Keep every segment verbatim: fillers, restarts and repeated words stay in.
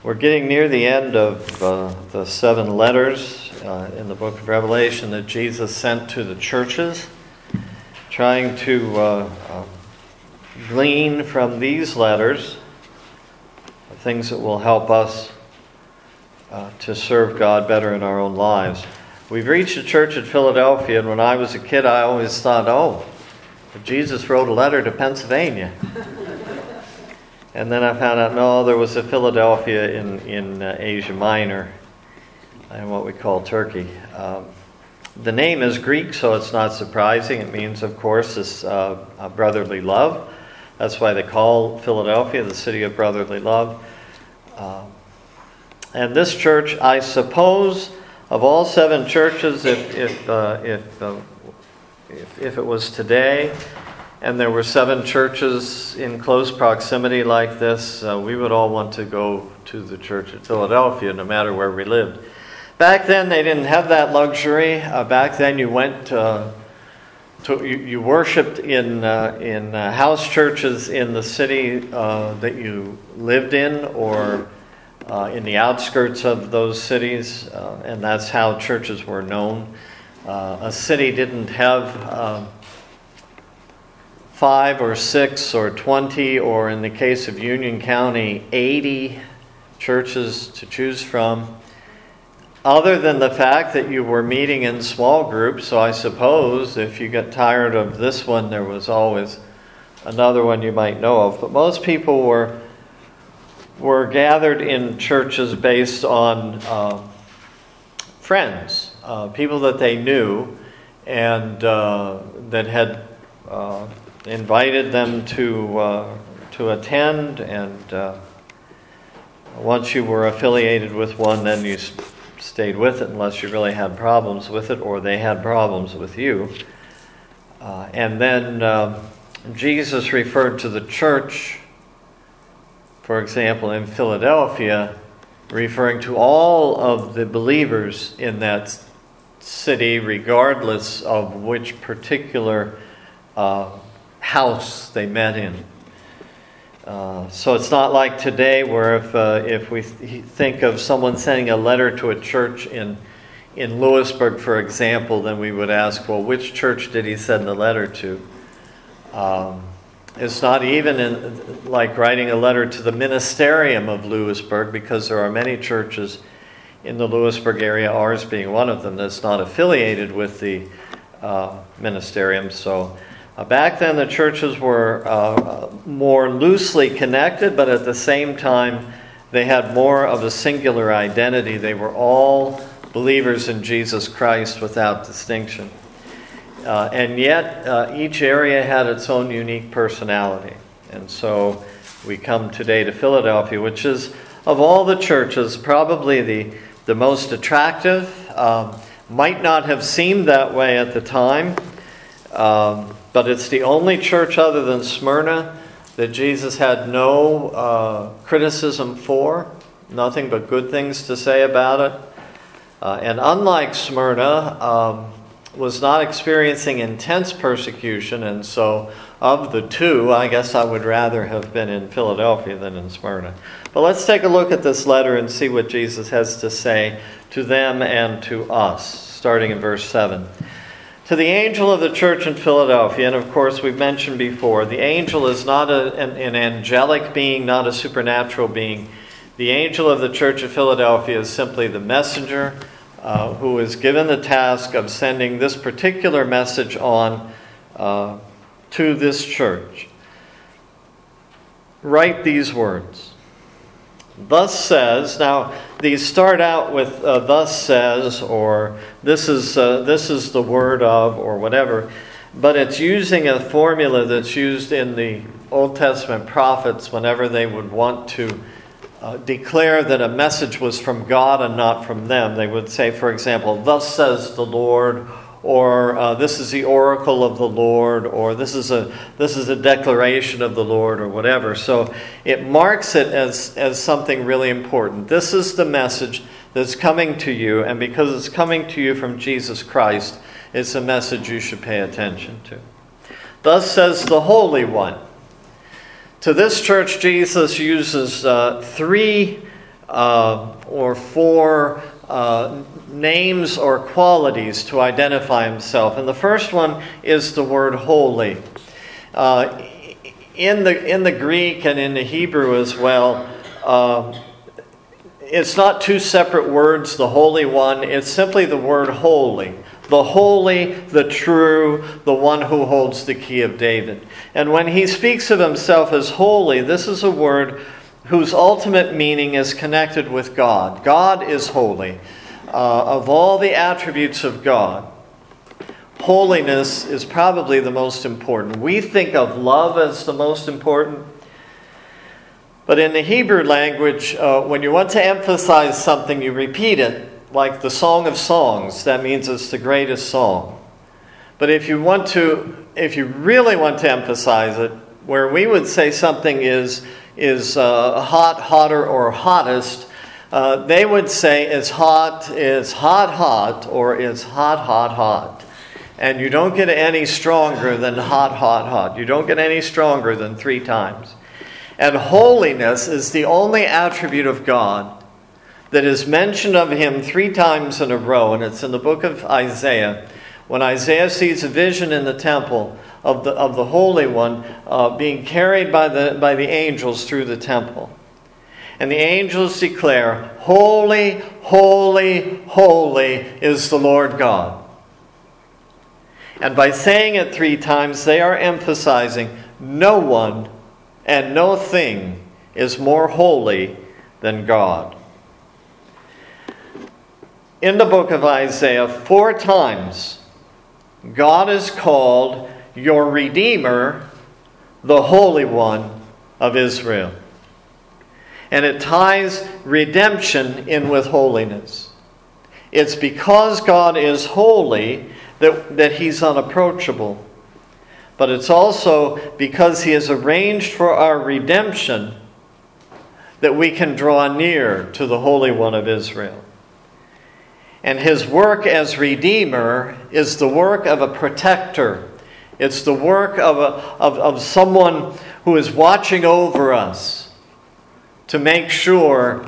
We're getting near the end of uh, the seven letters uh, in the book of Revelation that Jesus sent to the churches, trying to uh, uh, glean from these letters things that will help us uh, to serve God better in our own lives. We've reached a church at Philadelphia, and when I was a kid, I always thought, oh, Jesus wrote a letter to Pennsylvania. And then I found out, no, there was a Philadelphia in, in uh, Asia Minor, and what we call Turkey. Um, the name is Greek, so it's not surprising. It means, of course, this uh, uh, brotherly love. That's why they call Philadelphia the city of brotherly love. Um, and this church, I suppose, of all seven churches, if if uh, if, uh, if if it was today, and there were seven churches in close proximity like this, uh, we would all want to go to the church at Philadelphia, no matter where we lived. Back then, they didn't have that luxury. Uh, back then, you went uh, to you, you worshipped in uh, in uh, house churches in the city uh, that you lived in, or uh, in the outskirts of those cities, uh, and that's how churches were known. Uh, a city didn't have Uh, five or six or twenty, or in the case of Union County, eighty churches to choose from, other than the fact that you were meeting in small groups. So I suppose if you got tired of this one, there was always another one you might know of. But most people were were gathered in churches based on uh, friends, uh, people that they knew and uh, that had uh, invited them to uh, to attend, and uh, once you were affiliated with one, then you s- stayed with it unless you really had problems with it, or they had problems with you. Uh, and then uh, Jesus referred to the church, for example, in Philadelphia, referring to all of the believers in that city, regardless of which particular uh, house they met in. Uh, so it's not like today, where if uh, if we th- think of someone sending a letter to a church in in Lewisburg, for example, then we would ask, well, which church did he send the letter to? Um, it's not even in, like writing a letter to the ministerium of Lewisburg, because there are many churches in the Lewisburg area, ours being one of them, that's not affiliated with the uh, ministerium. So Uh, back then, the churches were uh, more loosely connected, but at the same time, they had more of a singular identity. They were all believers in Jesus Christ without distinction. Uh, and yet, uh, each area had its own unique personality. And so we come today to Philadelphia, which is, of all the churches, probably the, the most attractive. Um, might not have seemed that way at the time. Um, But it's the only church other than Smyrna that Jesus had no uh, criticism for, nothing but good things to say about it. Uh, and unlike Smyrna, um, was not experiencing intense persecution. And so of the two, I guess I would rather have been in Philadelphia than in Smyrna. But let's take a look at this letter and see what Jesus has to say to them and to us, starting in verse seven. To the angel of the church in Philadelphia, and of course we've mentioned before, the angel is not a, an, an angelic being, not a supernatural being. The angel of the church of Philadelphia is simply the messenger uh, who is given the task of sending this particular message on uh, to this church. Write these words. Thus says. Now, these start out with uh, thus says, or this is uh, this is the word of, or whatever. But it's using a formula that's used in the Old Testament prophets whenever they would want to uh, declare that a message was from God and not from them. They would say, for example, thus says the Lord, or uh, this is the oracle of the Lord, or this is a this is a declaration of the Lord, or whatever. So it marks it as, as something really important. This is the message that's coming to you, and because it's coming to you from Jesus Christ, it's a message you should pay attention to. Thus says the Holy One. To this church, Jesus uses uh, three uh, or four uh, names or qualities to identify himself. And the first one is the word holy. Uh, in the in the Greek and in the Hebrew as well, uh, it's not two separate words, the Holy One. It's simply the word holy. The holy, the true, the one who holds the key of David. And when he speaks of himself as holy, this is a word whose ultimate meaning is connected with God. God is holy. Uh, of all the attributes of God, holiness is probably the most important. We think of love as the most important. But in the Hebrew language, uh, when you want to emphasize something, you repeat it. Like the Song of Songs, that means it's the greatest song. But if you want to, if you really want to emphasize it, where we would say something is is uh, hot, hotter, or hottest, uh, they would say is hot, is hot, hot, or is hot, hot, hot. And you don't get any stronger than hot, hot, hot. You don't get any stronger than three times. And holiness is the only attribute of God that is mentioned of him three times in a row, and it's in the book of Isaiah. When Isaiah sees a vision in the temple of the of the Holy One uh, being carried by the by the angels through the temple. And the angels declare, "Holy, holy, holy is the Lord God." And by saying it three times, they are emphasizing no one and no thing is more holy than God. In the book of Isaiah, four times, God is called your Redeemer, the Holy One of Israel. And it ties redemption in with holiness. It's because God is holy that, that he's unapproachable. But it's also because he has arranged for our redemption that we can draw near to the Holy One of Israel. And his work as Redeemer is the work of a protector. It's the work of, a, of, of someone who is watching over us to make sure,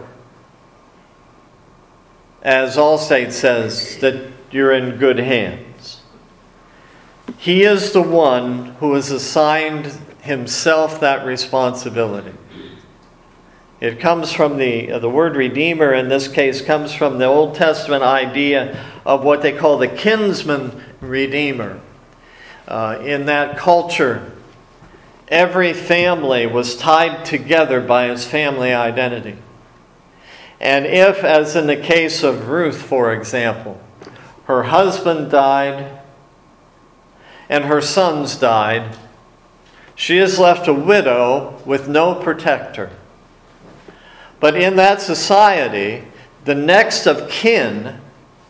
as Allstate says, that you're in good hands. He is the one who has assigned himself that responsibility. It comes from the, uh, the word Redeemer in this case comes from the Old Testament idea of what they call the kinsman redeemer. Uh, in that culture, every family was tied together by its family identity. And if, as in the case of Ruth, for example, her husband died and her sons died, she is left a widow with no protector. But in that society, the next of kin,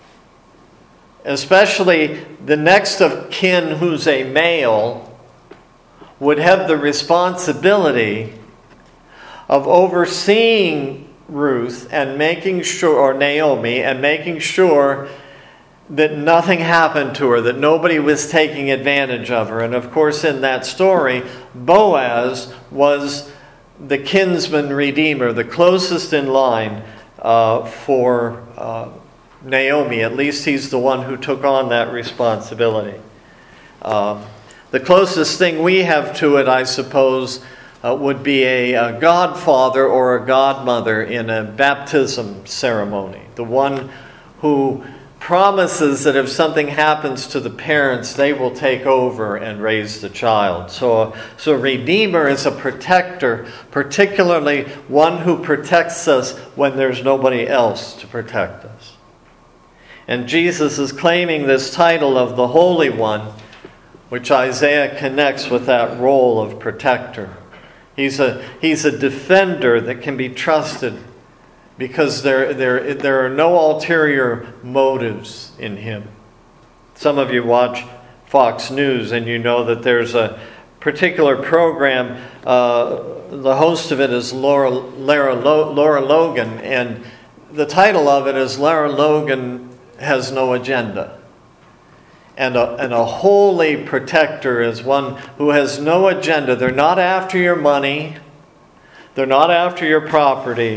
especially the next of kin who's a male, would have the responsibility of overseeing Ruth and making sure, or Naomi, and making sure that nothing happened to her, that nobody was taking advantage of her. And of course, in that story, Boaz was the kinsman redeemer, the closest in line uh, for uh, Naomi. At least he's the one who took on that responsibility. Uh, the closest thing we have to it, I suppose, uh, would be a, a godfather or a godmother in a baptism ceremony. The one who promises that if something happens to the parents, they will take over and raise the child. So, so a redeemer is a protector, particularly one who protects us when there's nobody else to protect us. And Jesus is claiming this title of the Holy One, which Isaiah connects with that role of protector. He's a, he's a defender that can be trusted, because there, there, there are no ulterior motives in him. Some of you watch Fox News and you know that there's a particular program. Uh, the host of it is Laura, Lara, Laura Logan, and the title of it is Lara Logan Has No Agenda. And a, and a holy protector is one who has no agenda. They're not after your money. They're not after your property.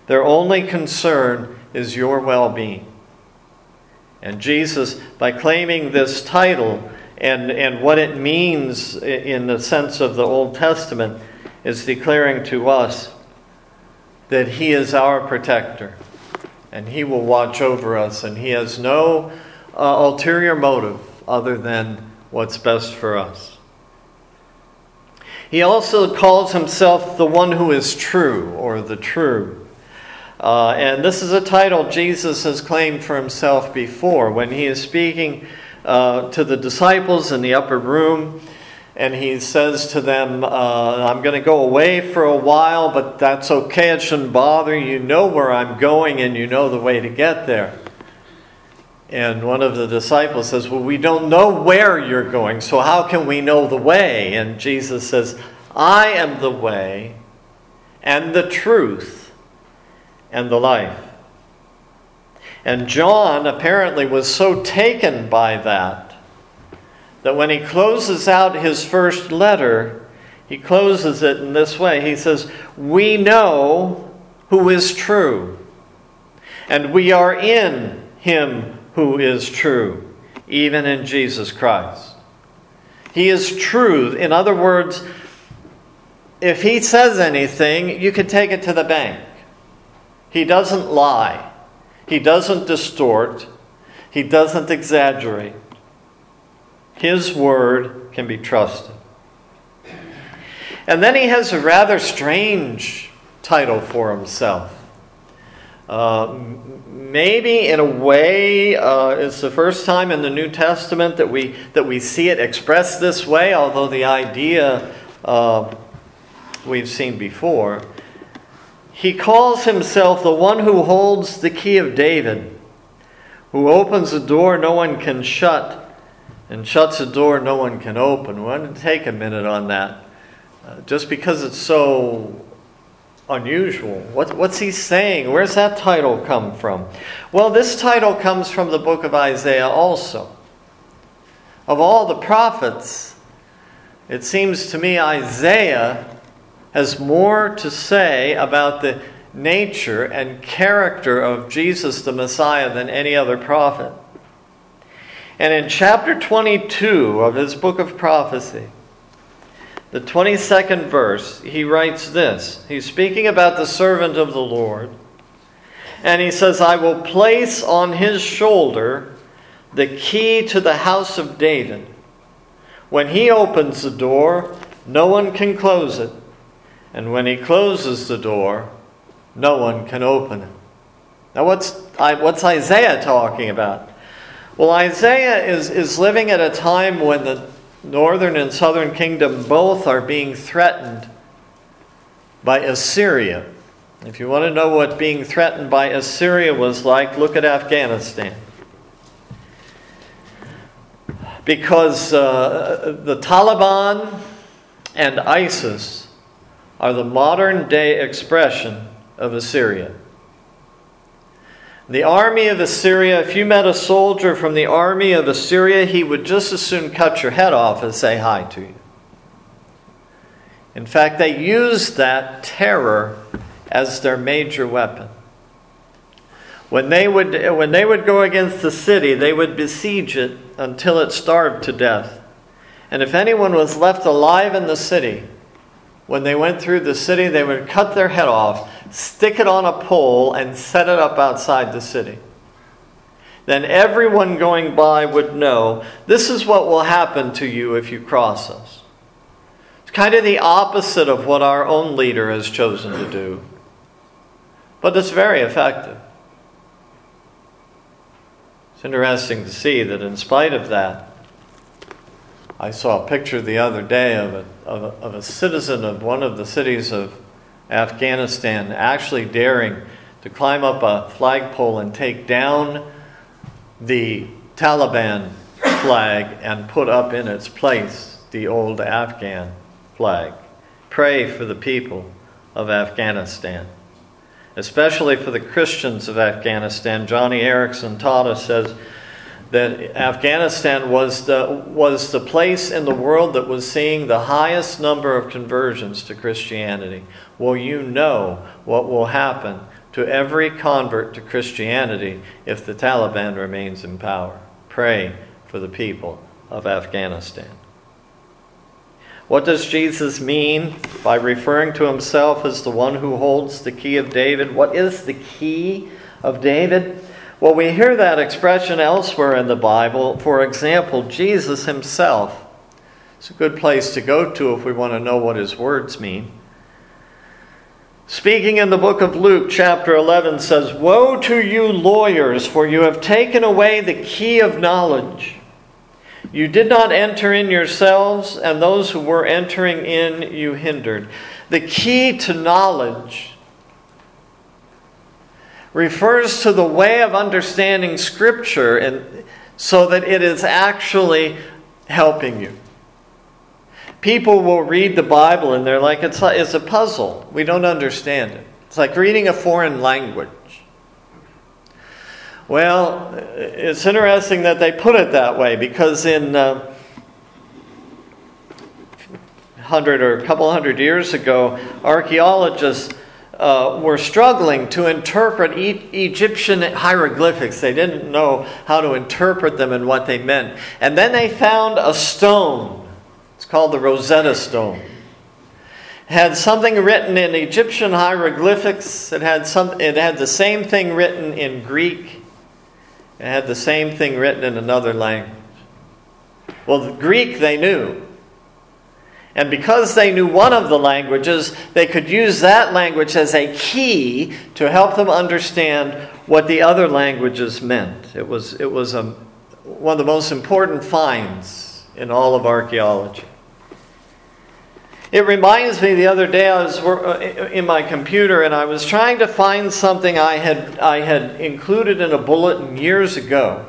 Their only concern is your well-being. And Jesus, by claiming this title and, and what it means in the sense of the Old Testament, is declaring to us that He is our protector and He will watch over us, and He has no uh, ulterior motive other than what's best for us. He also calls Himself the one who is true, or the true. Uh, and this is a title Jesus has claimed for Himself before. When He is speaking uh, to the disciples in the upper room, and He says to them, uh, I'm going to go away for a while, but that's okay, it shouldn't bother you. You know where I'm going, and you know the way to get there. And one of the disciples says, well, we don't know where you're going, so how can we know the way? And Jesus says, I am the way and the truth and the life. And John apparently was so taken by that, that when he closes out his first letter, he closes it in this way. He says, we know who is true, and we are in Him who is true, even in Jesus Christ. He is true. In other words, if He says anything, you can take it to the bank. He doesn't lie. He doesn't distort. He doesn't exaggerate. His word can be trusted. And then He has a rather strange title for Himself. Uh, maybe in a way, uh, it's the first time in the New Testament that we that we see it expressed this way, although the idea uh, we've seen before. He calls Himself the one who holds the key of David, who opens a door no one can shut, and shuts a door no one can open. We're going to take a minute on that, uh, just because it's so unusual. What, what's He saying? Where's that title come from? Well, this title comes from the book of Isaiah also. Of all the prophets, it seems to me Isaiah has more to say about the nature and character of Jesus the Messiah than any other prophet. And in chapter twenty-two of his book of prophecy, the twenty-second verse, he writes this. He's speaking about the servant of the Lord. And he says, I will place on his shoulder the key to the house of David. When he opens the door, no one can close it. And when he closes the door, no one can open it. Now what's, what's Isaiah talking about? Well, Isaiah is, is living at a time when the northern and southern kingdom both are being threatened by Assyria. If you want to know what being threatened by Assyria was like, look at Afghanistan. Because uh, the Taliban and ISIS are the modern day expression of Assyria. The army of Assyria, if you met a soldier from the army of Assyria, he would just as soon cut your head off as say hi to you. In fact, they used that terror as their major weapon. When they would, when they would go against the city, they would besiege it until it starved to death. And if anyone was left alive in the city, when they went through the city, they would cut their head off, stick it on a pole, and set it up outside the city. Then everyone going by would know, this is what will happen to you if you cross us. It's kind of the opposite of what our own leader has chosen to do. But it's very effective. It's interesting to see that in spite of that, I saw a picture the other day of a, of a, of a citizen of one of the cities of Afghanistan actually daring to climb up a flagpole and take down the Taliban flag and put up in its place the old Afghan flag. Pray for the people of Afghanistan, especially for the Christians of Afghanistan. Johnny Erickson taught us, says, that Afghanistan was the, was the place in the world that was seeing the highest number of conversions to Christianity. Well, you know what will happen to every convert to Christianity if the Taliban remains in power. Pray for the people of Afghanistan. What does Jesus mean by referring to himself as the one who holds the key of David? What is the key of David? Well, we hear that expression elsewhere in the Bible. For example, Jesus himself. It's a good place to go to if we want to know what his words mean. Speaking in the book of Luke, chapter eleven says, "Woe to you lawyers, for you have taken away the key of knowledge. You did not enter in yourselves, and those who were entering in you hindered." The key to knowledge refers to the way of understanding Scripture, and so that it is actually helping you. People will read the Bible and they're like, it's, it's a puzzle. We don't understand it. It's like reading a foreign language. Well, it's interesting that they put it that way, because in uh, hundred or a couple hundred years ago, archaeologists uh, were struggling to interpret e- Egyptian hieroglyphics. They didn't know how to interpret them and what they meant. And then they found a stone. It's called the Rosetta Stone. It had something written in Egyptian hieroglyphics. It had some. It had the same thing written in Greek. It had the same thing written in another language. Well, the Greek they knew. And because they knew one of the languages, they could use that language as a key to help them understand what the other languages meant. It was, it was a, one of the most important finds in all of archaeology. It reminds me, the other day I was in my computer and I was trying to find something I had I had included in a bulletin years ago.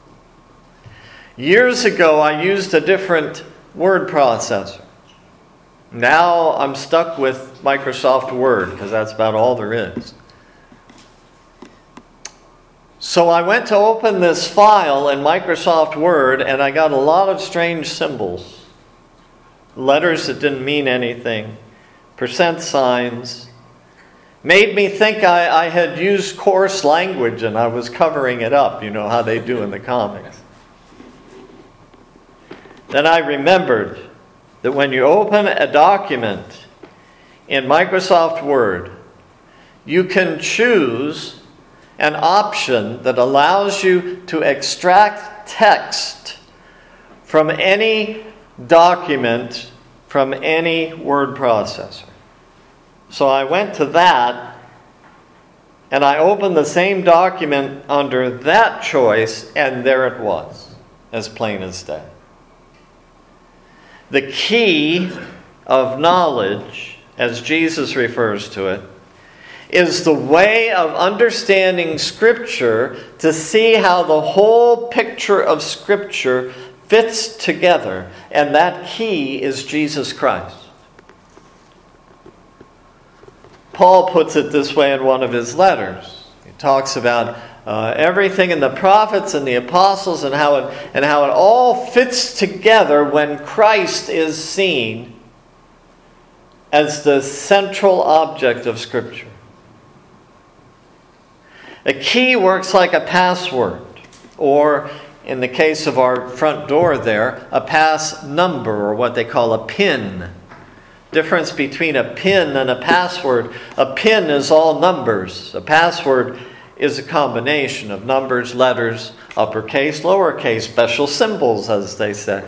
Years ago I used a different word processor. Now I'm stuck with Microsoft Word because that's about all there is. So I went to open this file in Microsoft Word and I got a lot of strange symbols. Letters that didn't mean anything. Percent signs. Made me think I, I had used coarse language and I was covering it up. You know how they do in the comics. Then I remembered that when you open a document in Microsoft Word, you can choose an option that allows you to extract text from any document from any word processor. So I went to that and I opened the same document under that choice, and there it was, as plain as day. The key of knowledge, as Jesus refers to it, is the way of understanding Scripture to see how the whole picture of Scripture fits together. And that key is Jesus Christ. Paul puts it this way in one of his letters. He talks about uh, everything in the prophets and the apostles and how it, and how it all fits together when Christ is seen as the central object of Scripture. A key works like a password, or in the case of our front door there, a pass number, or what they call a PIN. Difference between a PIN and a password. A PIN is all numbers. A password is a combination of numbers, letters, uppercase, lowercase, special symbols, as they say.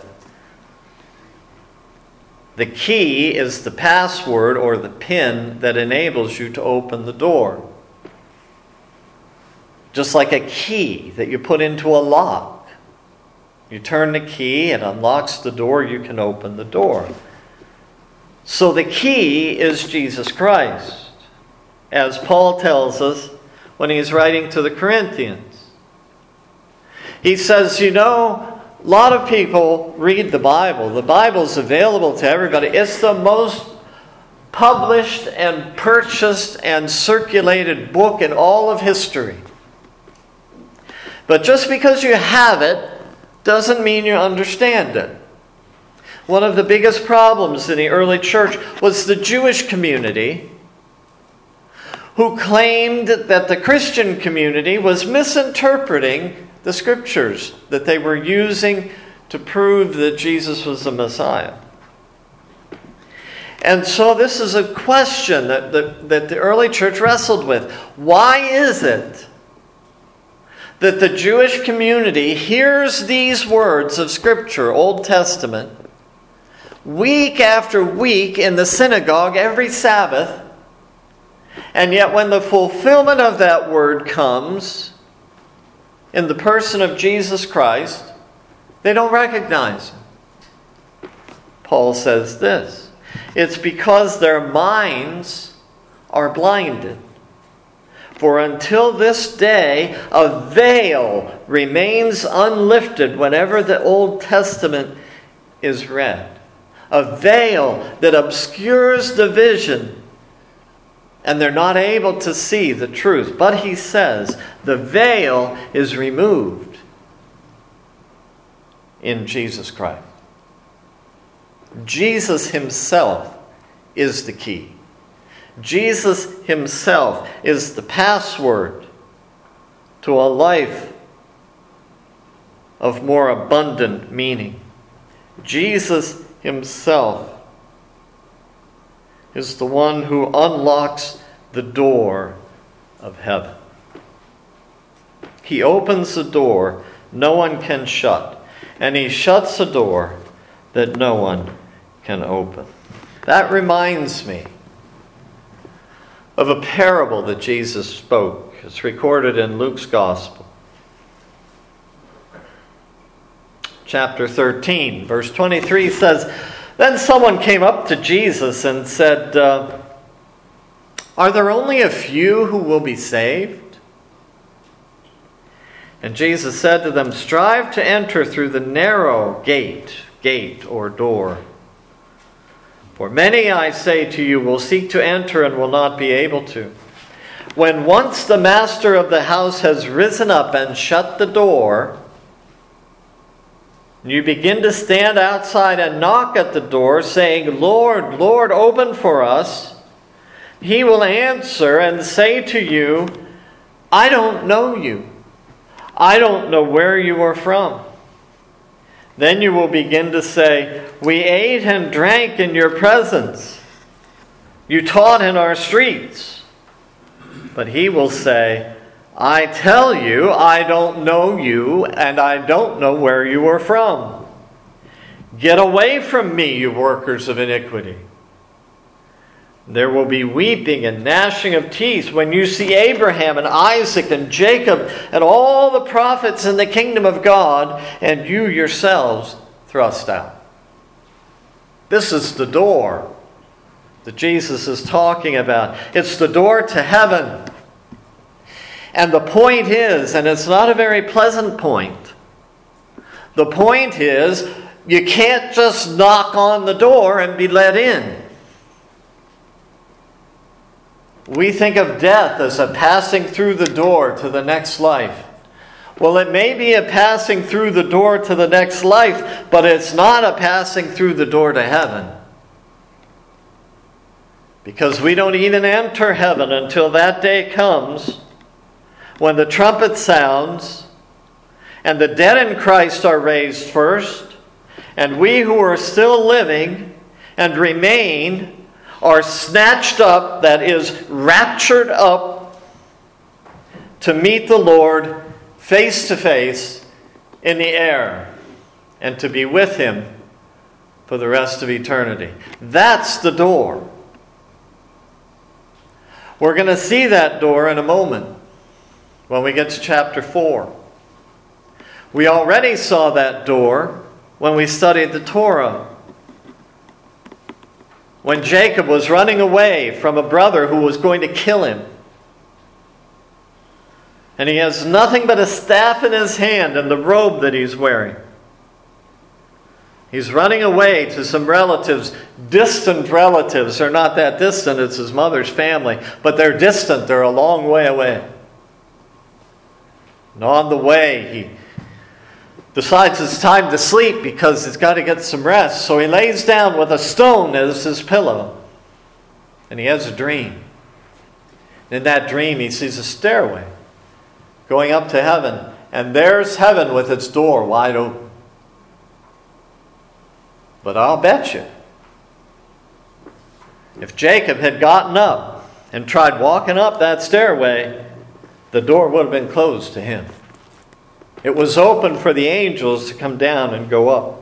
The key is the password or the PIN that enables you to open the door. Just like a key that you put into a lock. You turn the key, it unlocks the door, you can open the door. So the key is Jesus Christ, as Paul tells us when he's writing to the Corinthians. He says, you know, a lot of people read the Bible. The Bible's available to everybody. It's the most published and purchased and circulated book in all of history. But just because you have it doesn't mean you understand it. One of the biggest problems in the early church was the Jewish community, who claimed that the Christian community was misinterpreting the scriptures, that they were using to prove that Jesus was the Messiah. And so this is a question that the, that the early church wrestled with. Why is it that the Jewish community hears these words of Scripture, Old Testament, week after week in the synagogue every Sabbath, and yet when the fulfillment of that word comes in the person of Jesus Christ, they don't recognize him? Paul says this: it's because their minds are blinded. For until this day, a veil remains unlifted whenever the Old Testament is read. A veil that obscures the vision, and they're not able to see the truth. But he says the veil is removed in Jesus Christ. Jesus himself is the key. Jesus himself is the password to a life of more abundant meaning. Jesus himself is the one who unlocks the door of heaven. He opens the door no one can shut, and he shuts a door that no one can open. That reminds me of a parable that Jesus spoke. It's recorded in Luke's Gospel. Chapter thirteen, verse twenty-three says, "Then someone came up to Jesus and said, uh, 'Are there only a few who will be saved?' And Jesus said to them, 'Strive to enter through the narrow gate, gate or door. For many, I say to you, will seek to enter and will not be able to. When once the master of the house has risen up and shut the door, you begin to stand outside and knock at the door, saying, Lord, Lord, open for us. He will answer and say to you, I don't know you. I don't know where you are from. Then you will begin to say, we ate and drank in your presence. You taught in our streets. But he will say, I tell you, I don't know you, and I don't know where you are from. Get away from me, you workers of iniquity. There will be weeping and gnashing of teeth when you see Abraham and Isaac and Jacob and all the prophets in the kingdom of God, and you yourselves thrust out. This is the door that Jesus is talking about. It's the door to heaven. And the point is, and it's not a very pleasant point, the point is, you can't just knock on the door and be let in. We think of death as a passing through the door to the next life. Well, it may be a passing through the door to the next life, but it's not a passing through the door to heaven. Because we don't even enter heaven until that day comes when the trumpet sounds and the dead in Christ are raised first, and we who are still living and remain are snatched up, that is, raptured up, to meet the Lord face to face in the air and to be with Him for the rest of eternity. That's the door. We're going to see that door in a moment when we get to chapter four. We already saw that door when we studied the Torah. When Jacob was running away from a brother who was going to kill him. And he has nothing but a staff in his hand and the robe that he's wearing. He's running away to some relatives, distant relatives. They're not that distant, it's his mother's family. But they're distant, they're a long way away. And on the way, he decides it's time to sleep because he's got to get some rest. So he lays down with a stone as his pillow. And he has a dream. In that dream, he sees a stairway going up to heaven, and there's heaven with its door wide open. But I'll bet you, if Jacob had gotten up and tried walking up that stairway, the door would have been closed to him. It was open for the angels to come down and go up.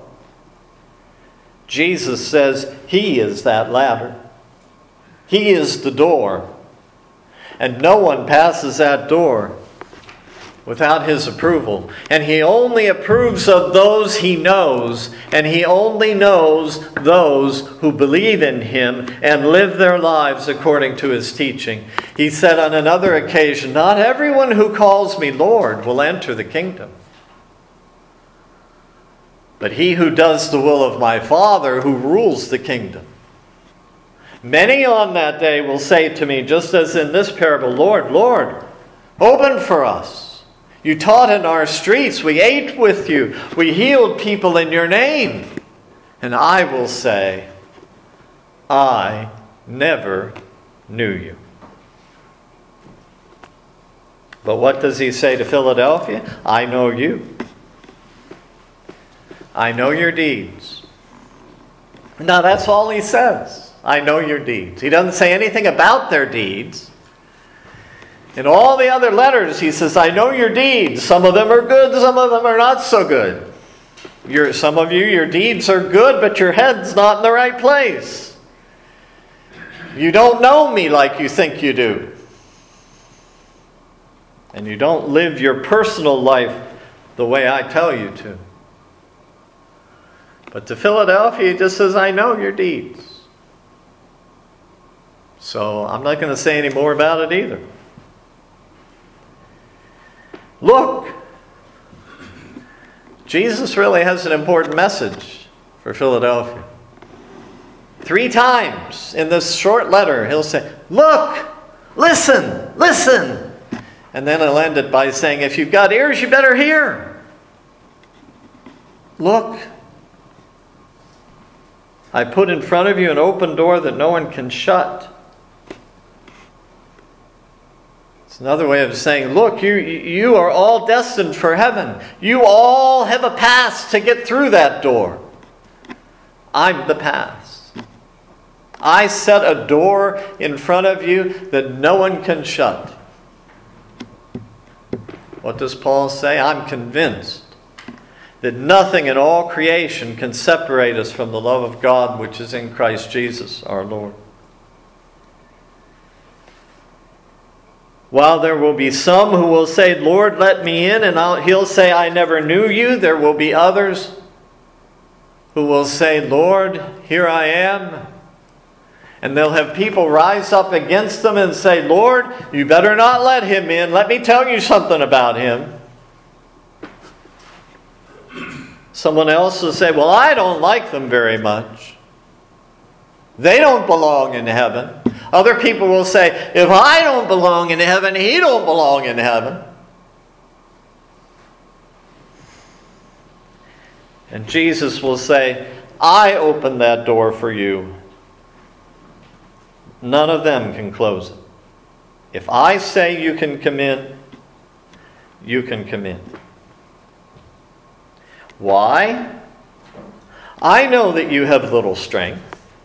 Jesus says he is that ladder. He is the door. And no one passes that door without his approval. And he only approves of those he knows. And he only knows those who believe in him and live their lives according to his teaching. He said on another occasion, "Not everyone who calls me Lord will enter the kingdom, but he who does the will of my Father who rules the kingdom. Many on that day will say to me, just as in this parable, Lord, Lord, open for us. You taught in our streets. We ate with you. We healed people in your name." And I will say, "I never knew you." But what does he say to Philadelphia? "I know you. I know your deeds." Now that's all he says. I know your deeds. He doesn't say anything about their deeds. In all the other letters, he says, "I know your deeds. Some of them are good, some of them are not so good. Your, some of you, your deeds are good, but your head's not in the right place. You don't know me like you think you do. And you don't live your personal life the way I tell you to." But to Philadelphia, he just says, "I know your deeds. So I'm not going to say any more about it either. Look, Jesus really has an important message for Philadelphia. Three times in this short letter, he'll say, "Look, listen, listen." And then he'll end it by saying, "If you've got ears, you better hear. Look, I put in front of you an open door that no one can shut." It's another way of saying, look, you, you are all destined for heaven. You all have a pass to get through that door. I'm the pass. I set a door in front of you that no one can shut. What does Paul say? I'm convinced that nothing in all creation can separate us from the love of God which is in Christ Jesus our Lord. While there will be some who will say, "Lord, let me in," and I'll, he'll say, "I never knew you," there will be others who will say, "Lord, here I am." And they'll have people rise up against them and say, "Lord, you better not let him in. Let me tell you something about him." Someone else will say, "Well, I don't like them very much. They don't belong in heaven." Other people will say, "If I don't belong in heaven, he don't belong in heaven." And Jesus will say, "I opened that door for you. None of them can close it. If I say you can come in, you can come in." Why? "I know that you have little strength,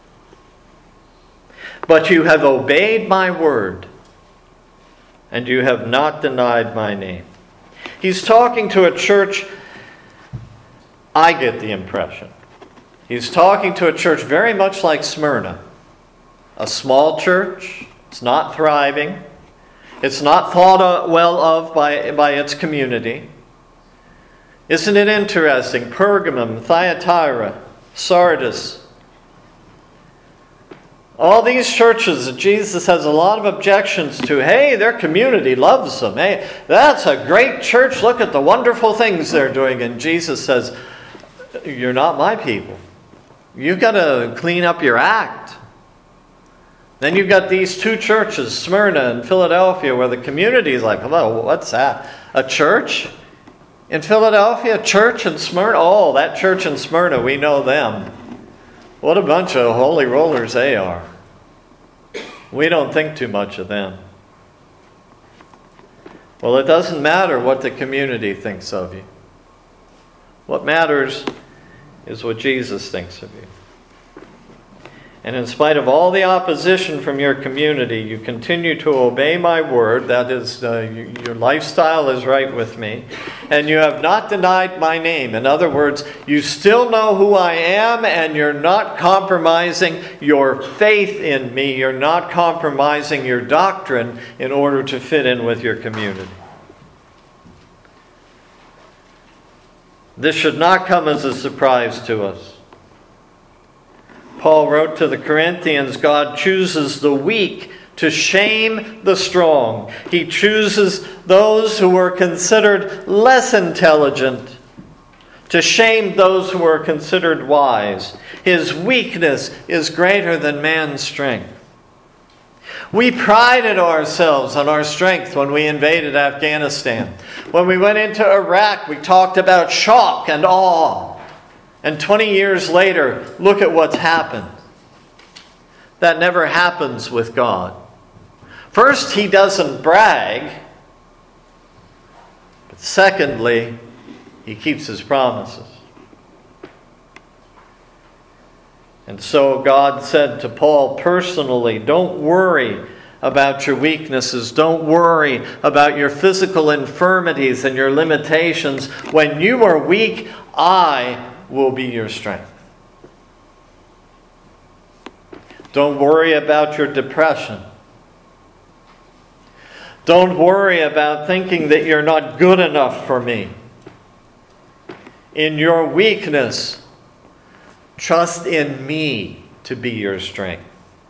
but you have obeyed my word, and you have not denied my name." He's talking to a church, I get the impression. He's talking to a church very much like Smyrna. A small church. It's not thriving. It's not thought well of by, by its community. Isn't it interesting? Pergamum, Thyatira, Sardis. All these churches that Jesus has a lot of objections to. Hey, their community loves them. Hey, that's a great church. Look at the wonderful things they're doing. And Jesus says, "You're not my people. You've got to clean up your act." Then you've got these two churches, Smyrna and Philadelphia, where the community is like, "Hello, what's that? A church in Philadelphia? A church in Smyrna? Oh, that church in Smyrna, we know them. What a bunch of holy rollers they are. We don't think too much of them." Well, it doesn't matter what the community thinks of you. What matters is what Jesus thinks of you. And in spite of all the opposition from your community, you continue to obey my word. That is, uh, you, your lifestyle is right with me. And you have not denied my name. In other words, you still know who I am, and you're not compromising your faith in me. You're not compromising your doctrine in order to fit in with your community. This should not come as a surprise to us. Paul wrote to the Corinthians, God chooses the weak to shame the strong. He chooses those who are considered less intelligent to shame those who are considered wise. His weakness is greater than man's strength. We prided ourselves on our strength when we invaded Afghanistan. When we went into Iraq, we talked about shock and awe. And twenty years later, look at what's happened. That never happens with God. First, He doesn't brag. But secondly, He keeps His promises. And so God said to Paul personally, don't worry about your weaknesses. Don't worry about your physical infirmities and your limitations. When you are weak, I will be your strength. Don't worry about your depression. Don't worry about thinking that you're not good enough for me. In your weakness, trust in me to be your strength.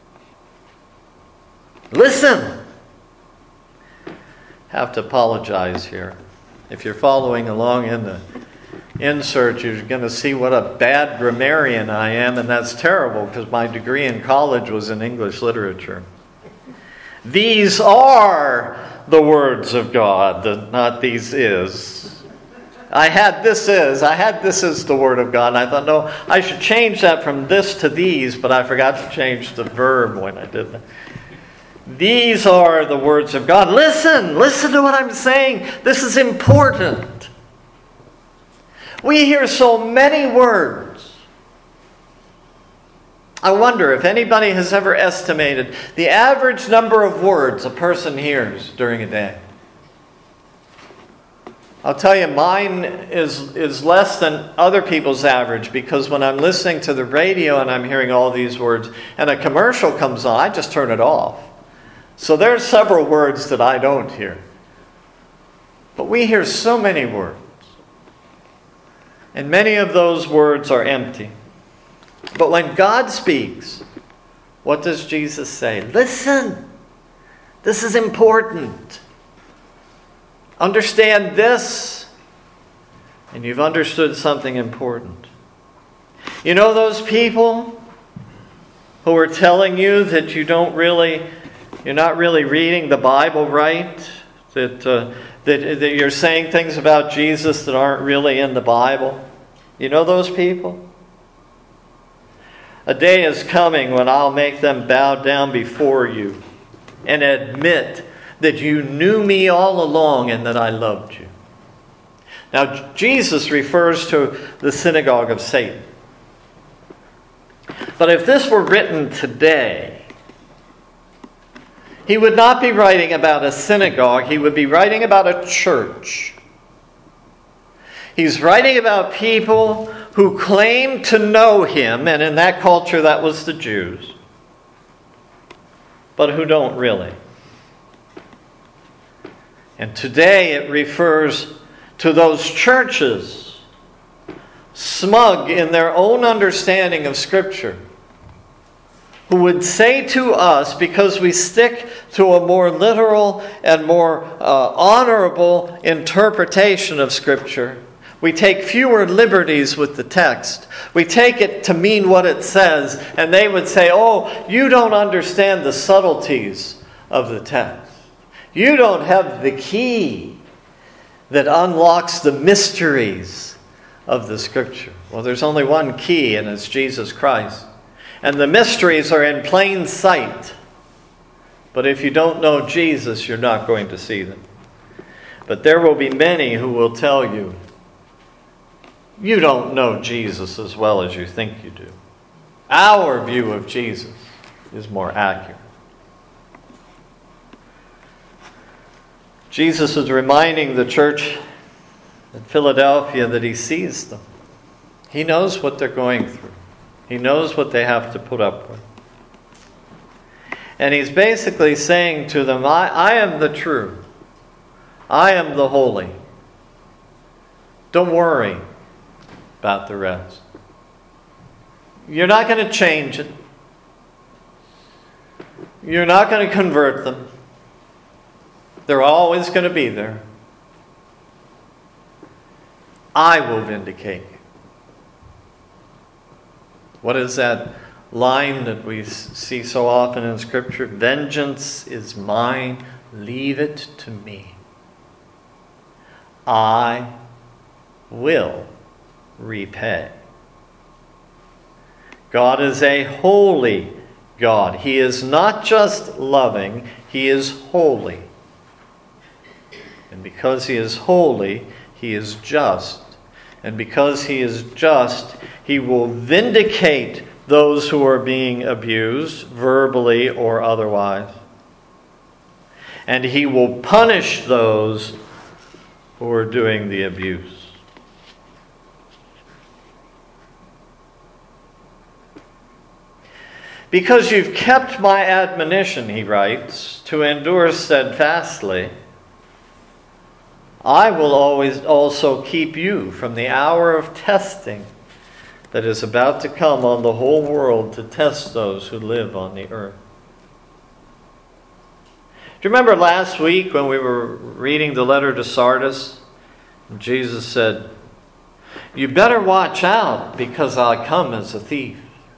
Listen! I have to apologize here. If you're following along in the insert, you're going to see what a bad grammarian I am, and that's terrible because my degree in college was in English literature. These are the words of God, the, not these is. I had this is, I had this is the word of God, and I thought, no, I should change that from this to these, but I forgot to change the verb when I did that. These are the words of God. Listen, listen to what I'm saying. This is important. We hear so many words. I wonder if anybody has ever estimated the average number of words a person hears during a day. I'll tell you, mine is, is less than other people's average, because when I'm listening to the radio and I'm hearing all these words and a commercial comes on, I just turn it off. So there's several words that I don't hear. But we hear so many words. And many of those words are empty. But when God speaks, what does Jesus say? Listen, this is important. Understand this, and you've understood something important. You know those people who are telling you that you don't really, you're not really reading the Bible right? That uh, That, that you're saying things about Jesus that aren't really in the Bible. You know those people? A day is coming when I'll make them bow down before you and admit that you knew me all along and that I loved you. Now, Jesus refers to the synagogue of Satan. But if this were written today, he would not be writing about a synagogue. He would be writing about a church. He's writing about people who claim to know him, and in that culture that was the Jews, but who don't really. And today it refers to those churches, smug in their own understanding of Scripture, who would say to us, because we stick to a more literal and more uh, honorable interpretation of Scripture, we take fewer liberties with the text. We take it to mean what it says, and they would say, oh, you don't understand the subtleties of the text. You don't have the key that unlocks the mysteries of the Scripture. Well, there's only one key, and it's Jesus Christ. And the mysteries are in plain sight. But if you don't know Jesus, you're not going to see them. But there will be many who will tell you, you don't know Jesus as well as you think you do. Our view of Jesus is more accurate. Jesus is reminding the church in Philadelphia that he sees them. He knows what they're going through. He knows what they have to put up with. And he's basically saying to them, I, I am the true. I am the holy. Don't worry about the rest. You're not going to change it. You're not going to convert them. They're always going to be there. I will vindicate you. What is that line that we see so often in Scripture? Vengeance is mine, leave it to me. I will repay. God is a holy God. He is not just loving, He is holy. And because He is holy, He is just. And because He is just, He will vindicate those who are being abused, verbally or otherwise. And He will punish those who are doing the abuse. Because you've kept my admonition, he writes, to endure steadfastly, I will always also keep you from the hour of testing that is about to come on the whole world to test those who live on the earth. Do you remember last week when we were reading the letter to Sardis? Jesus said, you better watch out because I come as a thief.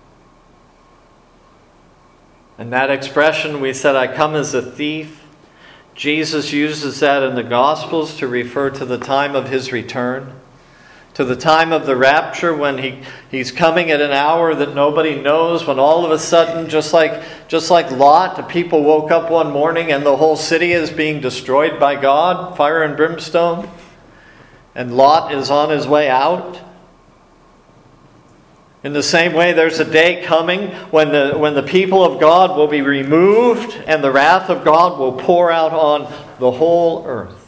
And that expression, we said, I come as a thief, Jesus uses that in the Gospels to refer to the time of His return, to the time of the rapture when he, He's coming at an hour that nobody knows, when all of a sudden, just like, just like Lot, the people woke up one morning and the whole city is being destroyed by God, fire and brimstone, and Lot is on his way out. In the same way, there's a day coming when the, when the people of God will be removed and the wrath of God will pour out on the whole earth.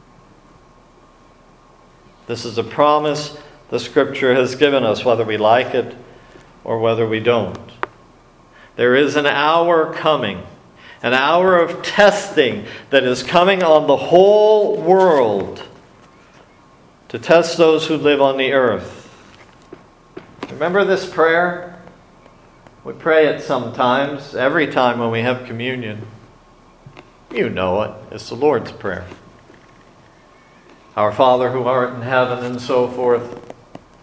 This is a promise the Scripture has given us, whether we like it or whether we don't. There is an hour coming, an hour of testing that is coming on the whole world to test those who live on the earth. Remember this prayer? We pray it sometimes, every time when we have communion. You know it. It's the Lord's Prayer. Our Father who art in heaven, and so forth.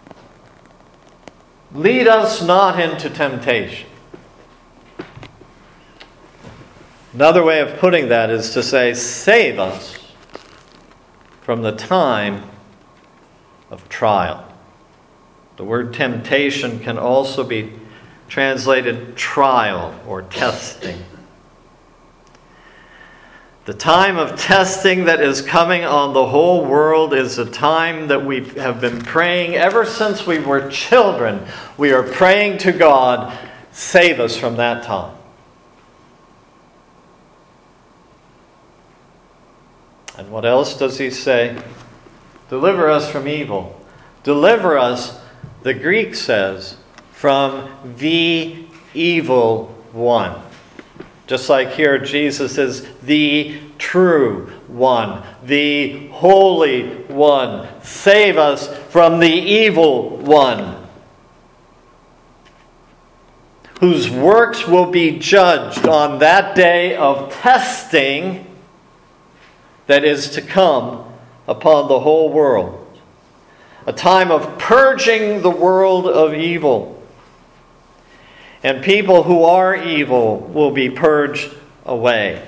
Lead us not into temptation. Another way of putting that is to say, save us from the time of trial. The word temptation can also be translated trial or testing. The time of testing that is coming on the whole world is a time that we have been praying ever since we were children. We are praying to God, save us from that time. And what else does he say? Deliver us from evil. Deliver us, the Greek says, from the evil one. Just like here, Jesus is the true one, the holy one. Save us from the evil one, whose works will be judged on that day of testing that is to come upon the whole world. A time of purging the world of evil. And people who are evil will be purged away.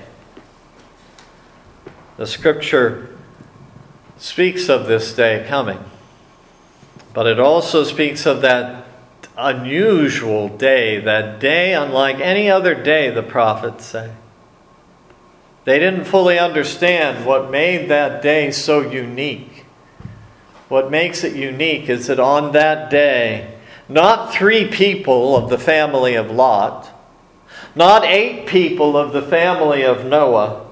The Scripture speaks of this day coming. But it also speaks of that unusual day, that day unlike any other day, the prophets say. They didn't fully understand what made that day so unique. What makes it unique is that on that day, not three people of the family of Lot, not eight people of the family of Noah,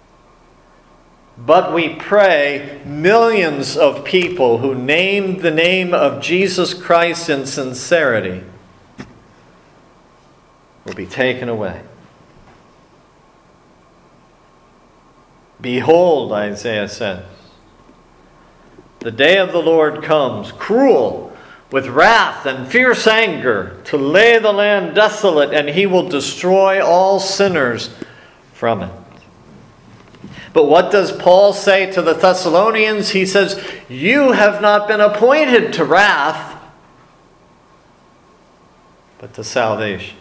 but we pray millions of people who named the name of Jesus Christ in sincerity will be taken away. Behold, Isaiah says, the day of the Lord comes, cruel, with wrath and fierce anger, to lay the land desolate, and he will destroy all sinners from it. But what does Paul say to the Thessalonians? He says, you have not been appointed to wrath, but to salvation.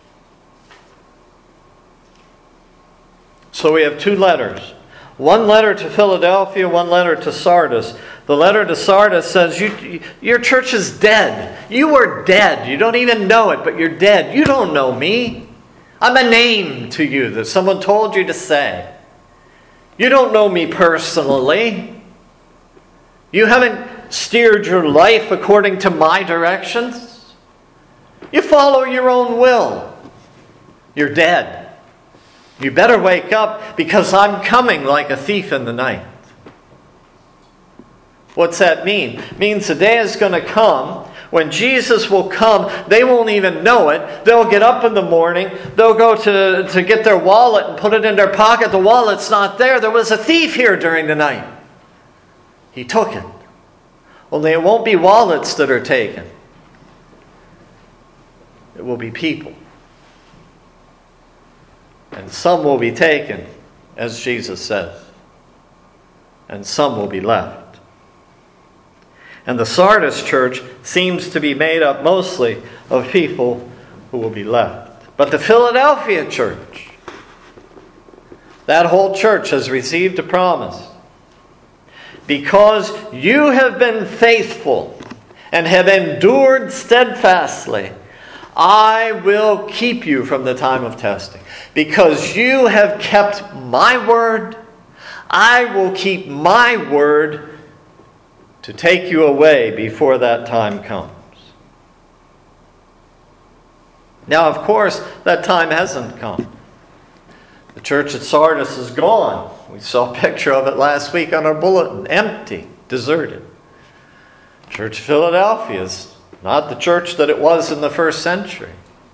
So we have two letters. One letter to Philadelphia, one letter to Sardis. The letter to Sardis says, you, your church is dead. You are dead. You don't even know it, but you're dead. You don't know me. I'm a name to you that someone told you to say. You don't know me personally. You haven't steered your life according to my directions. You follow your own will. You're dead. You better wake up, because I'm coming like a thief in the night. What's that mean? It means the day is going to come when Jesus will come. They won't even know it. They'll get up in the morning. They'll go to, to get their wallet and put it in their pocket. The wallet's not there. There was a thief here during the night. He took it. Only it won't be wallets that are taken. It will be people. And some will be taken, as Jesus says, and some will be left. And the Sardis church seems to be made up mostly of people who will be left. But the Philadelphia church, that whole church has received a promise. Because you have been faithful and have endured steadfastly, I will keep you from the time of testing. Because you have kept my word, I will keep my word to take you away before that time comes. Now, of course, that time hasn't come. The church at Sardis is gone. We saw a picture of it last week on our bulletin. Empty, deserted. Church of Philadelphia is not the church that it was in the first century.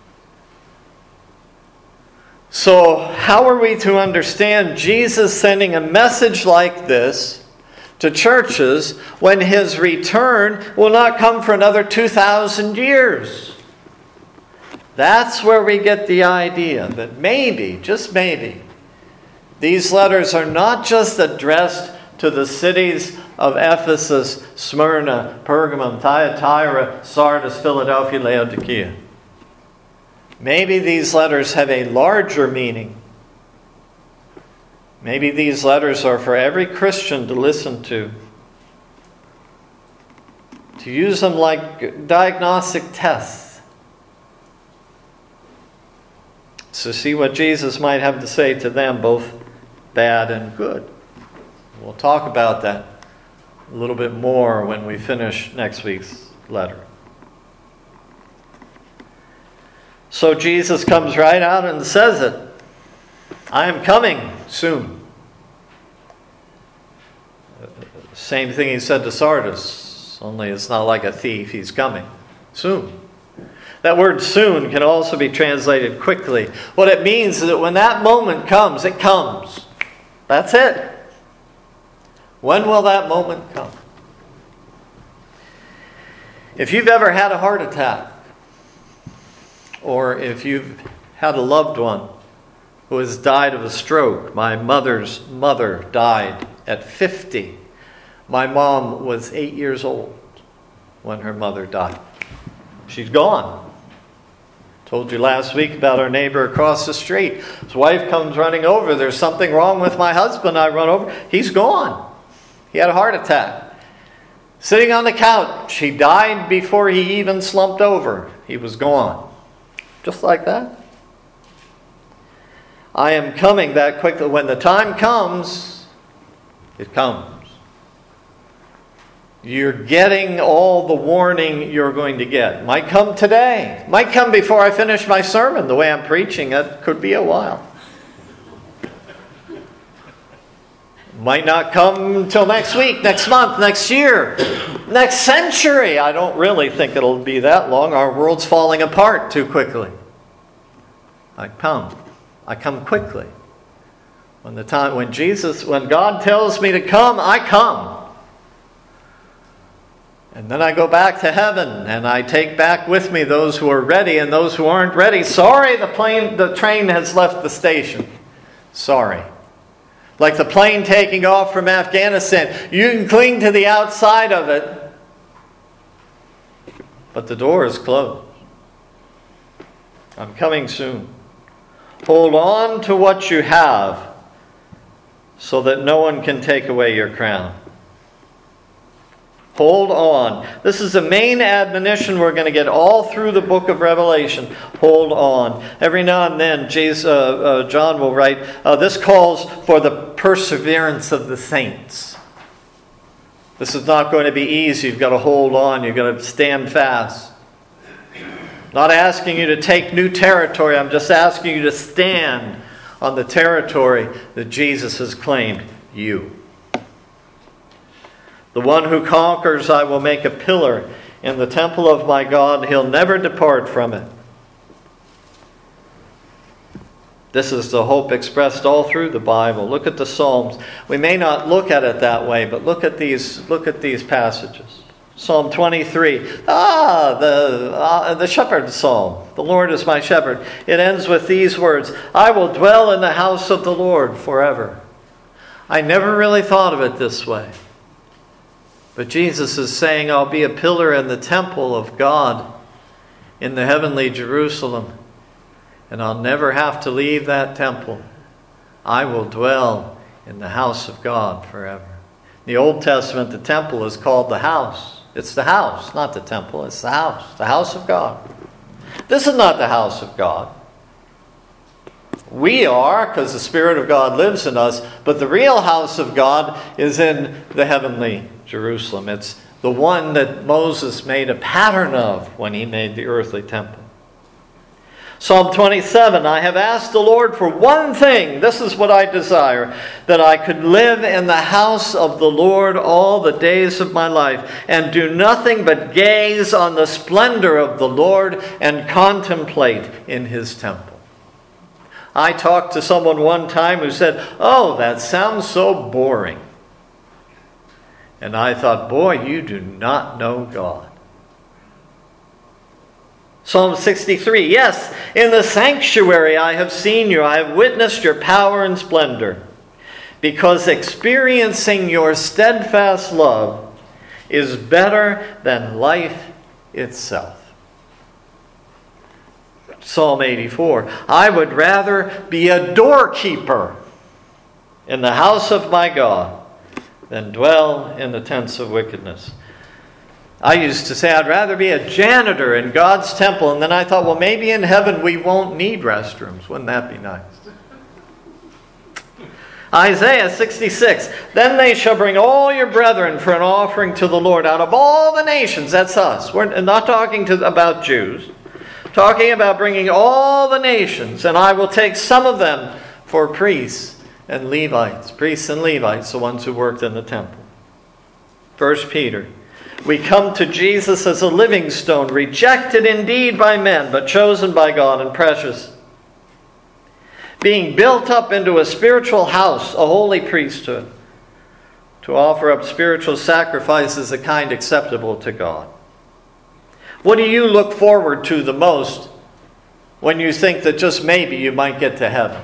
So, how are we to understand Jesus sending a message like this to churches when his return will not come for another two thousand years? That's where we get the idea that maybe, just maybe, these letters are not just addressed to the cities of Ephesus, Smyrna, Pergamum, Thyatira, Sardis, Philadelphia, Laodicea. Maybe these letters have a larger meaning. Maybe these letters are for every Christian to listen to. To use them like diagnostic tests. To see what Jesus might have to say to them, both bad and good. We'll talk about that a little bit more when we finish next week's letter. So Jesus comes right out and says it. I am coming soon. Same thing he said to Sardis, only it's not like a thief. He's coming soon. That word soon can also be translated quickly. What it means is that when that moment comes, it comes. That's it. When will that moment come? If you've ever had a heart attack, or if you've had a loved one who has died of a stroke. My mother's mother died at fifty. My mom was eight years old when her mother died. She's gone. Told you last week about our neighbor across the street. His wife comes running over. There's something wrong with my husband. I run over. He's gone. He had a heart attack. Sitting on the couch. He died before he even slumped over. He was gone. Just like that. I am coming that quickly. When the time comes, it comes. You're getting all the warning you're going to get. Might come today. Might come before I finish my sermon. The way I'm preaching, it could be a while. Might not come until next week, next month, next year, next century. I don't really think it'll be that long. Our world's falling apart too quickly. I come. I come quickly. When the time, when Jesus, when God tells me to come, I come. And then I go back to heaven, and I take back with me those who are ready and those who aren't ready. Sorry, the plane, the train has left the station. Sorry. Like the plane taking off from Afghanistan. You can cling to the outside of it, but the door is closed. I'm coming soon. Hold on to what you have so that no one can take away your crown. Hold on. This is the main admonition we're going to get all through the book of Revelation. Hold on. Every now and then, Jesus, uh, uh, John will write, uh, this calls for the perseverance of the saints. This is not going to be easy. You've got to hold on. You've got to stand fast. Not asking you to take new territory. I'm just asking you to stand on the territory that Jesus has claimed you. The one who conquers, I will make a pillar in the temple of my God. He'll never depart from it. This is the hope expressed all through the Bible. Look at the Psalms. We may not look at it that way, but look at these, look at these passages. Psalm twenty-three. Ah, the, uh, the shepherd's psalm. The Lord is my shepherd. It ends with these words, I will dwell in the house of the Lord forever. I never really thought of it this way. But Jesus is saying, I'll be a pillar in the temple of God in the heavenly Jerusalem. And I'll never have to leave that temple. I will dwell in the house of God forever. In the Old Testament, the temple is called the house. It's the house, not the temple. It's the house, the house of God. This is not the house of God. We are, because the Spirit of God lives in us, but the real house of God is in the heavenly Jerusalem. It's the one that Moses made a pattern of when he made the earthly temple. Psalm twenty-seven, I have asked the Lord for one thing. This is what I desire, that I could live in the house of the Lord all the days of my life and do nothing but gaze on the splendor of the Lord and contemplate in his temple. I talked to someone one time who said, oh, that sounds so boring. And I thought, boy, you do not know God. Psalm sixty-three, yes, in the sanctuary I have seen you. I have witnessed your power and splendor. Because experiencing your steadfast love is better than life itself. Psalm eighty-four, I would rather be a doorkeeper in the house of my God than dwell in the tents of wickedness. I used to say I'd rather be a janitor in God's temple, and then I thought, well, maybe in heaven we won't need restrooms. Wouldn't that be nice? Isaiah sixty-six, then they shall bring all your brethren for an offering to the Lord out of all the nations. That's us. We're not talking to, about Jews. Talking about bringing all the nations, and I will take some of them for priests and Levites. Priests and Levites, the ones who worked in the temple. First Peter. We come to Jesus as a living stone, rejected indeed by men, but chosen by God and precious. Being built up into a spiritual house, a holy priesthood, to offer up spiritual sacrifices, a kind acceptable to God. What do you look forward to the most when you think that just maybe you might get to heaven?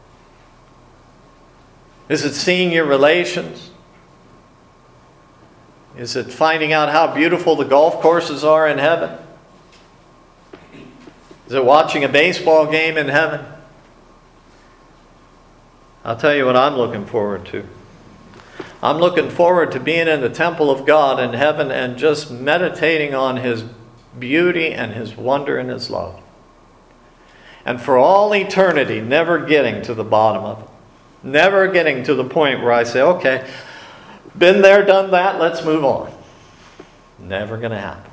Is it seeing your relations? Is it finding out how beautiful the golf courses are in heaven? Is it watching a baseball game in heaven? I'll tell you what I'm looking forward to. I'm looking forward to being in the temple of God in heaven and just meditating on his beauty and his wonder and his love. and for all eternity never getting to the bottom of it. Never getting to the point where I say, okay, been there, done that, let's move on. Never going to happen.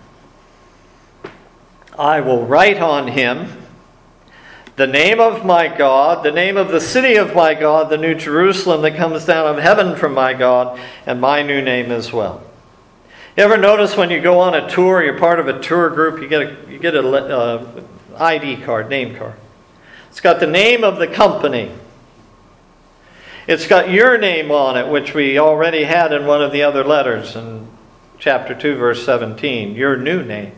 I will write on him the name of my God, the name of the city of my God, the new Jerusalem that comes down of heaven from my God, and my new name as well. You ever notice when you go on a tour, you're part of a tour group, you get a, you get a uh, I D card, name card. It's got the name of the company. It's got your name on it, which we already had in one of the other letters in chapter two, verse seventeen, your new name.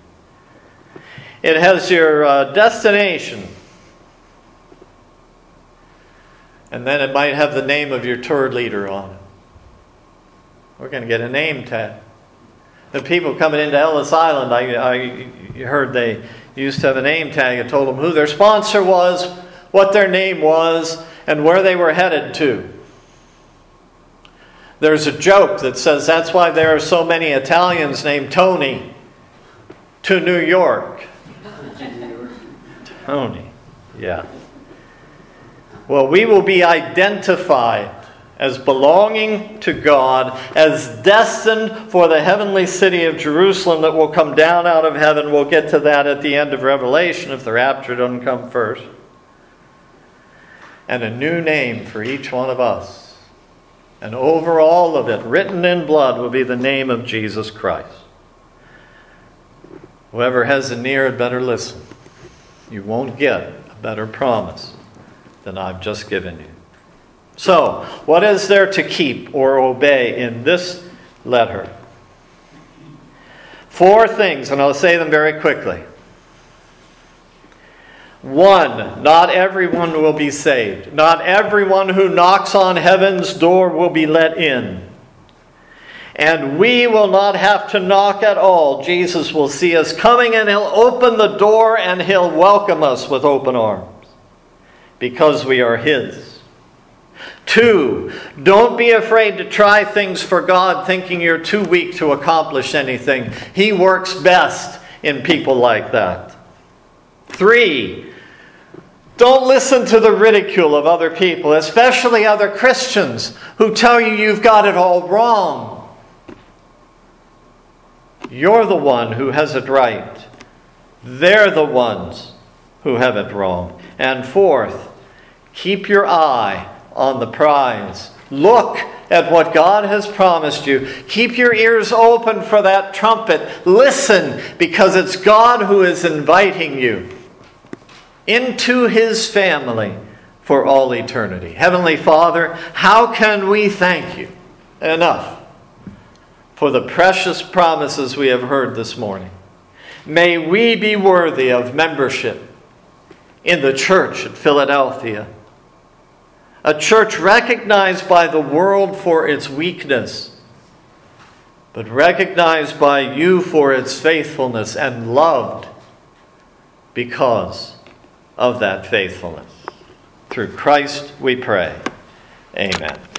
It has your uh, destination. And then it might have the name of your tour leader on it. We're going to get a name tag. The people coming into Ellis Island, I, I heard they used to have a name tag that told them who their sponsor was, what their name was, and where they were headed to. There's a joke that says that's why there are so many Italians named Tony to New York. Tony, yeah. Well, we will be identified as belonging to God, as destined for the heavenly city of Jerusalem that will come down out of heaven. We'll get to that at the end of Revelation if the rapture doesn't come first. And a new name for each one of us. And over all of it, written in blood, will be the name of Jesus Christ. Whoever has an ear had better listen. You won't get a better promise than I've just given you. So, what is there to keep or obey in this letter? Four things, and I'll say them very quickly. One, not everyone will be saved. Not everyone who knocks on heaven's door will be let in. And we will not have to knock at all. Jesus will see us coming and He'll open the door and He'll welcome us with open arms because we are His. Two, don't be afraid to try things for God thinking you're too weak to accomplish anything. He works best in people like that. Three, don't listen to the ridicule of other people, especially other Christians who tell you you've got it all wrong. You're the one who has it right. They're the ones who have it wrong. And fourth, keep your eye on the prize. Look at what God has promised you. Keep your ears open for that trumpet. Listen, because it's God who is inviting you into His family for all eternity. Heavenly Father, how can we thank you enough for the precious promises we have heard this morning? May we be worthy of membership in the church at Philadelphia. A church recognized by the world for its weakness, but recognized by you for its faithfulness and loved because of that faithfulness. Through Christ we pray. Amen.